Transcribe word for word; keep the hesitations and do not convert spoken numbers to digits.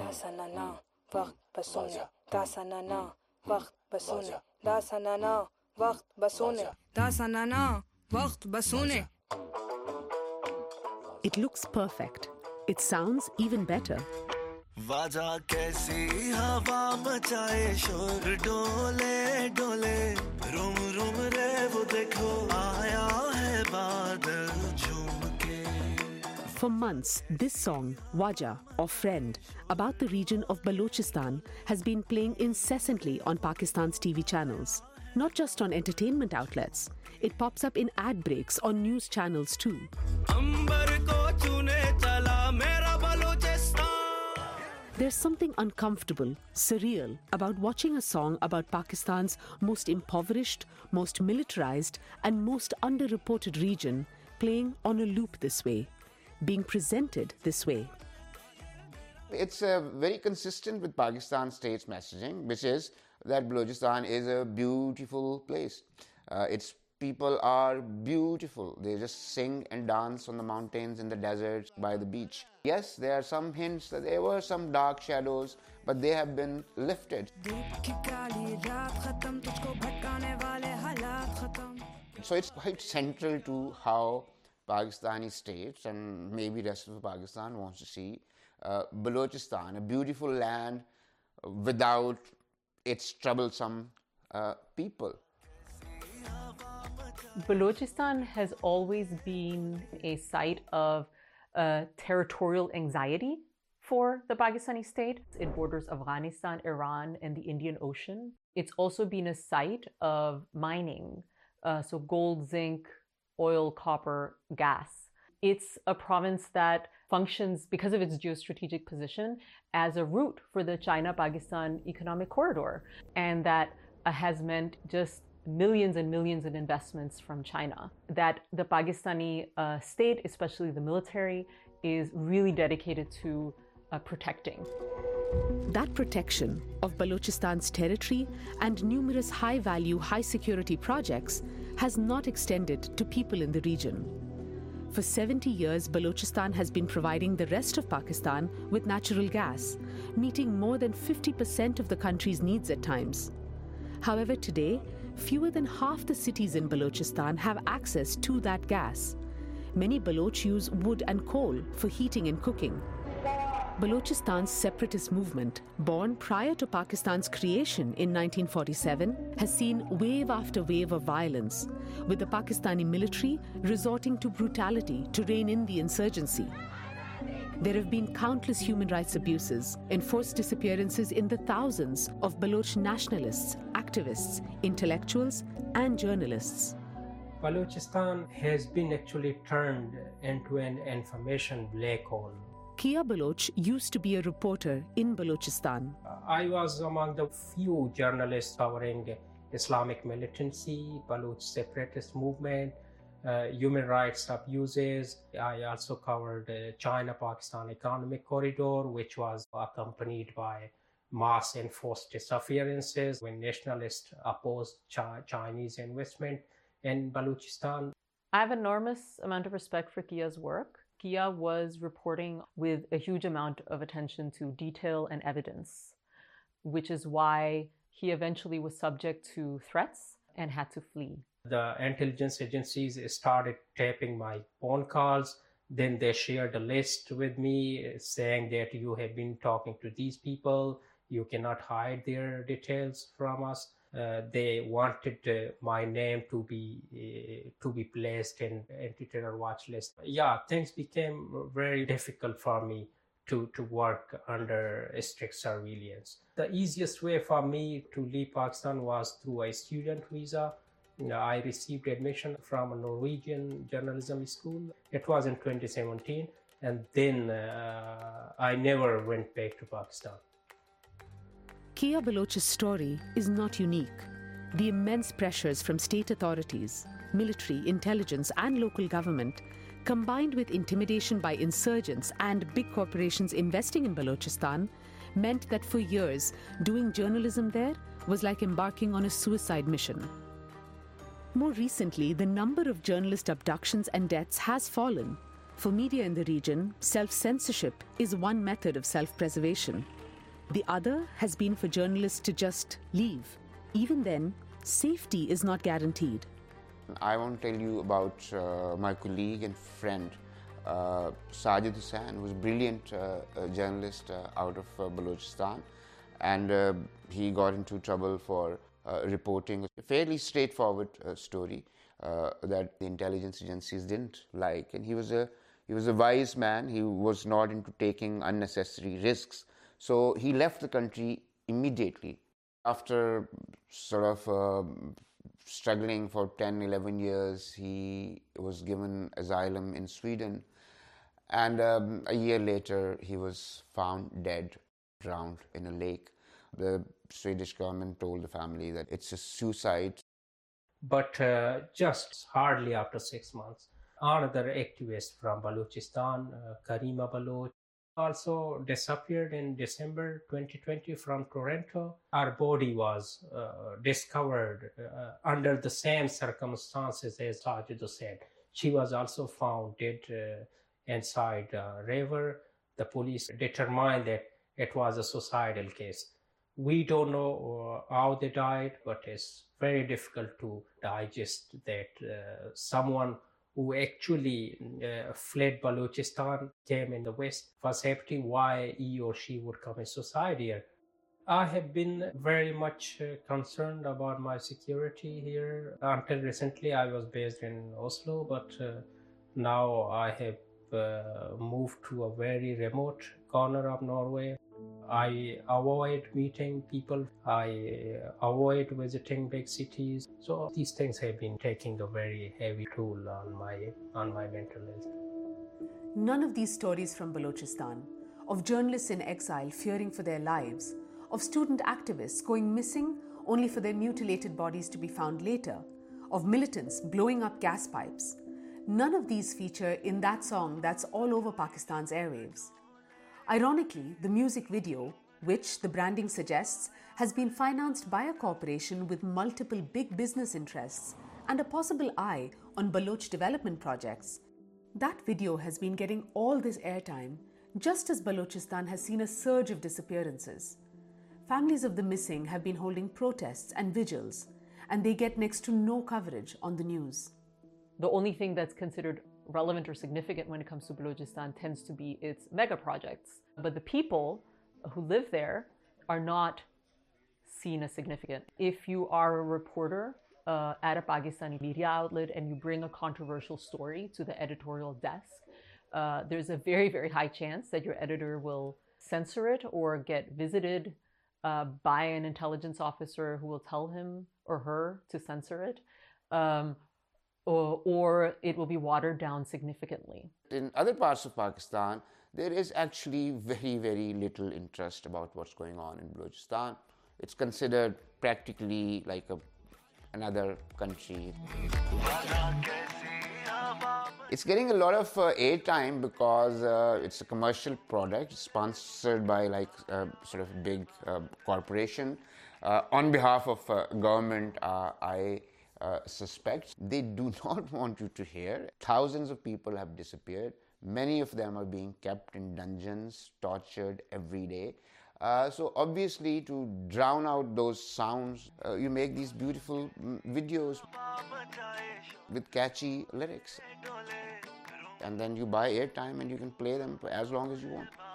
दासनाना वक्त बसोने दासनाना वक्त बसोने दासनाना वक्त बसोने दासनाना वक्त बसोने. It looks perfect. It sounds even better. वाजा कैसी हवा मचाए शोर डोले डोले रूम रूम रे वो देखो आया है बादल झूम के. For months, this song, Waja or Friend, about the region of Balochistan has been playing incessantly on Pakistan's T V channels. Not just on entertainment outlets, it pops up in ad breaks on news channels too. There's something uncomfortable, surreal about watching a song about Pakistan's most impoverished, most militarized and most underreported region playing on a loop this way, being presented this way. It's uh, very consistent with Pakistan state's messaging, which is that Balochistan is a beautiful place. Uh, its people are beautiful. They just sing and dance on the mountains, in the deserts, by the beach. Yes, there are some hints that there were some dark shadows, but they have been lifted. So it's quite central to how Pakistani states and maybe rest of Pakistan wants to see uh, Balochistan, a beautiful land without its troublesome uh, people. Balochistan has always been a site of uh, territorial anxiety for the Pakistani state. It borders Afghanistan, Iran, and the Indian Ocean. It's also been a site of mining, uh, so gold, zinc, oil, copper, gas. It's a province that functions, because of its geostrategic position, as a route for the China-Pakistan economic corridor, and that uh, has meant just millions and millions in investments from China, that the Pakistani uh, state, especially the military, is really dedicated to uh, protecting. That protection of Balochistan's territory and numerous high-value, high-security projects has not extended to people in the region. For seventy years, Balochistan has been providing the rest of Pakistan with natural gas, meeting more than fifty percent of the country's needs at times. However, today, fewer than half the cities in Balochistan have access to that gas. Many Baloch use wood and coal for heating and cooking. Balochistan's separatist movement, born prior to Pakistan's creation in nineteen forty-seven, has seen wave after wave of violence, with the Pakistani military resorting to brutality to rein in the insurgency. There have been countless human rights abuses, enforced disappearances in the thousands of Baloch nationalists, activists, intellectuals, and journalists. Balochistan has been actually turned into an information black hole. Kia Baloch used to be a reporter in Balochistan. I was among the few journalists covering Islamic militancy, Baloch separatist movement, uh, human rights abuses. I also covered uh, China-Pakistan economic corridor, which was accompanied by mass enforced disappearances when nationalists opposed Chi- Chinese investment in Balochistan. I have enormous amount of respect for Kia's work. Kia was reporting with a huge amount of attention to detail and evidence, which is why he eventually was subject to threats and had to flee. The intelligence agencies started taping my phone calls. Then they shared a list with me saying that you have been talking to these people. You cannot hide their details from us. Uh, they wanted uh, my name to be uh, to be placed in anti-terror watch list. Yeah, things became very difficult for me to, to work under strict surveillance. The easiest way for me to leave Pakistan was through a student visa. You know, I received admission from a Norwegian journalism school. It was in twenty seventeen, and then uh, I never went back to Pakistan. Kia Baloch's story is not unique. The immense pressures from state authorities, military, intelligence, and local government, combined with intimidation by insurgents and big corporations investing in Balochistan, meant that for years, doing journalism there was like embarking on a suicide mission. More recently, the number of journalist abductions and deaths has fallen. For media in the region, self-censorship is one method of self-preservation. The other has been for journalists to just leave. Even then, safety is not guaranteed. I want to tell you about uh, my colleague and friend, uh, Sajid Hussain, who was a brilliant uh, uh, journalist uh, out of uh, Balochistan, and uh, he got into trouble for uh, reporting a fairly straightforward uh, story uh, that the intelligence agencies didn't like. And he was a he was a wise man. He was not into taking unnecessary risks, so he left the country immediately after sort of. Uh, Struggling for ten, eleven years, he was given asylum in Sweden, and um, a year later he was found dead, drowned in a lake. The Swedish government told the family that it's a suicide. But uh, just hardly after six months, another activist from Balochistan, uh, Karima Baloch, also disappeared in December twenty twenty from Toronto. Her body was uh, discovered uh, under the same circumstances as Sajid said. She was also found dead uh, inside a river. The police determined that it was a suicidal case. We don't know uh, how they died, but it's very difficult to digest that uh, someone who actually uh, fled Balochistan, came in the West for safety, why he or she would commit suicide here. I have been very much uh, concerned about my security here. Until recently, I was based in Oslo, but uh, now I have uh, moved to a very remote corner of Norway. I avoid meeting people. I avoid visiting big cities. So these things have been taking a very heavy toll on my on my mental health. None of these stories from Balochistan, of journalists in exile fearing for their lives, of student activists going missing only for their mutilated bodies to be found later, of militants blowing up gas pipes, none of these feature in that song that's all over Pakistan's airwaves. Ironically, the music video, which the branding suggests, has been financed by a corporation with multiple big business interests and a possible eye on Baloch development projects. That video has been getting all this airtime, just as Balochistan has seen a surge of disappearances. Families of the missing have been holding protests and vigils, and they get next to no coverage on the news. The only thing that's considered relevant or significant when it comes to Balochistan tends to be its mega projects. But the people who live there are not seen as significant. If you are a reporter uh, at a Pakistani media outlet and you bring a controversial story to the editorial desk, uh, there's a very, very high chance that your editor will censor it or get visited uh, by an intelligence officer who will tell him or her to censor it. Um, Or, or it will be watered down significantly. In other parts of Pakistan, there is actually very, very little interest about what's going on in Balochistan. It's considered practically like a, another country. It's getting a lot of uh, airtime because uh, it's a commercial product sponsored by like uh, sort of big uh, corporation. Uh, on behalf of uh, government, uh, I uh, suspect they do not want you to hear. Thousands of people have disappeared. Many of them are being kept in dungeons, tortured every day. Uh, so obviously, to drown out those sounds, uh, you make these beautiful mm, videos with catchy lyrics. And then you buy airtime and you can play them for as long as you want.